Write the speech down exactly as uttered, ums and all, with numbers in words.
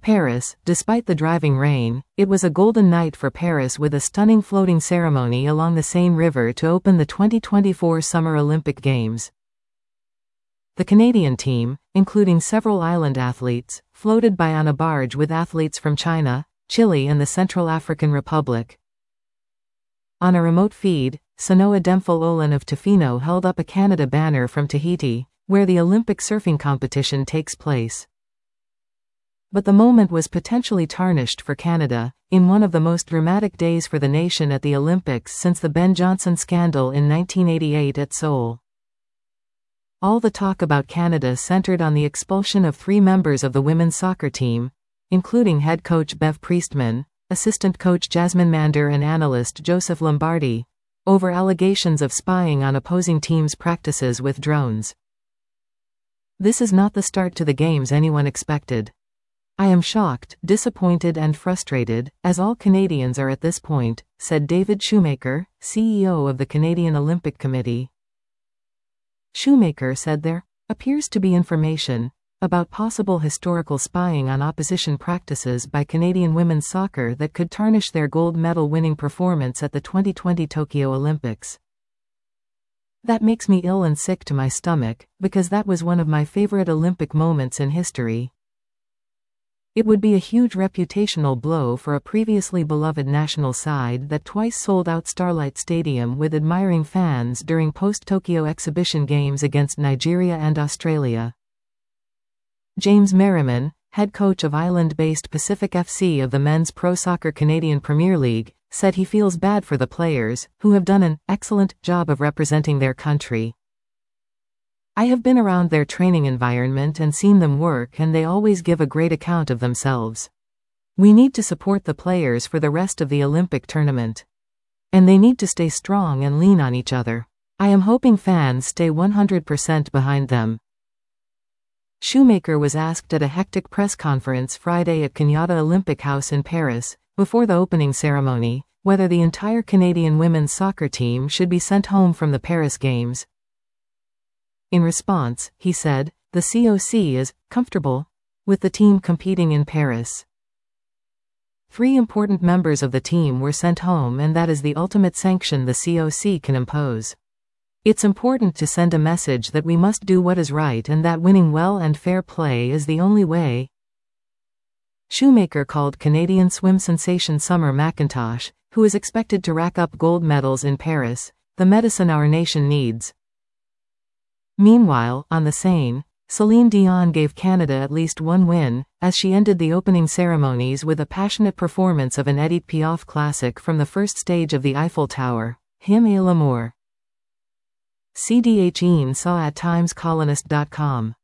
Paris. Despite the driving rain, it was a golden night for Paris with a stunning floating ceremony along the Seine River to open the twenty twenty-four Summer Olympic Games. The Canadian team, including several island athletes, floated by on a barge with athletes from China, Chile and the Central African Republic. On a remote feed, Sanoa Demphil Olin of Tofino held up a Canada banner from Tahiti, where the Olympic surfing competition takes place. But the moment was potentially tarnished for Canada, in one of the most dramatic days for the nation at the Olympics since the Ben Johnson scandal in nineteen eighty-eight at Seoul. All the talk about Canada centered on the expulsion of three members of the women's soccer team, including head coach Bev Priestman, assistant coach Jasmine Mander and analyst Joseph Lombardi, over allegations of spying on opposing teams' practices with drones. This is not the start to the games anyone expected. I am shocked, disappointed and frustrated, as all Canadians are at this point, said David Shoemaker, C E O of the Canadian Olympic Committee. Shoemaker said there appears to be information about possible historical spying on opposition practices by Canadian women's soccer that could tarnish their gold medal winning performance at the twenty twenty Tokyo Olympics. That makes me ill and sick to my stomach, because that was one of my favorite Olympic moments in history. It would be a huge reputational blow for a previously beloved national side that twice sold out Starlight Stadium with admiring fans during post-Tokyo exhibition games against Nigeria and Australia. James Merriman, head coach of island-based Pacific F C of the Men's Pro Soccer Canadian Premier League, said he feels bad for the players, who have done an excellent job of representing their country. I have been around their training environment and seen them work, and they always give a great account of themselves. We need to support the players for the rest of the Olympic tournament. And they need to stay strong and lean on each other. I am hoping fans stay one hundred percent behind them. Shoemaker was asked at a hectic press conference Friday at Kenyatta Olympic House in Paris, before the opening ceremony, whether the entire Canadian women's soccer team should be sent home from the Paris Games. In response, he said, the C O C is comfortable with the team competing in Paris. Three important members of the team were sent home, and that is the ultimate sanction the C O C can impose. It's important to send a message that we must do what is right and that winning well and fair play is the only way. Shoemaker called Canadian swim sensation Summer McIntosh, who is expected to rack up gold medals in Paris, the medicine our nation needs. Meanwhile, on the Seine, Celine Dion gave Canada at least one win, as she ended the opening ceremonies with a passionate performance of an Edith Piaf classic from the first stage of the Eiffel Tower, Hymne à l'amour. C D H E N saw at times colonist dot com.